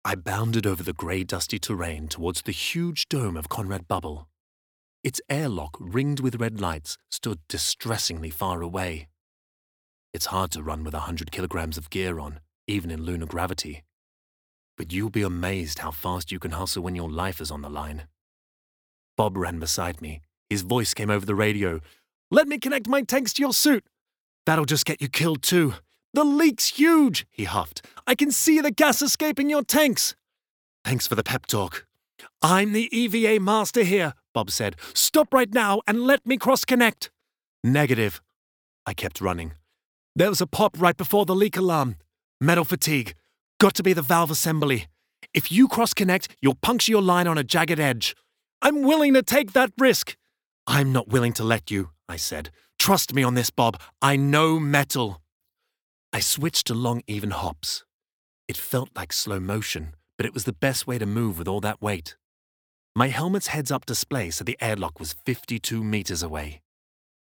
I bounded over the grey dusty terrain towards the huge dome of Conrad Bubble. Its airlock, ringed with red lights, stood distressingly far away. It's hard to run with 100 kilograms of gear on, even in lunar gravity. But you'll be amazed how fast you can hustle when your life is on the line. Bob ran beside me. His voice came over the radio. "Let me connect my tanks to your suit." "That'll just get you killed too." "The leak's huge," he huffed. "I can see the gas escaping your tanks." "Thanks for the pep talk." "I'm the EVA master here," Bob said. "Stop right now and let me cross-connect." "Negative." I kept running. There was a pop right before the leak alarm. Metal fatigue. Got to be the valve assembly. If you cross-connect, you'll puncture your line on a jagged edge. "I'm willing to take that risk." "I'm not willing to let you," I said. "Trust me on this, Bob. I know metal." I switched to long, even hops. It felt like slow motion, but it was the best way to move with all that weight. My helmet's heads-up display said the airlock was 52 meters away.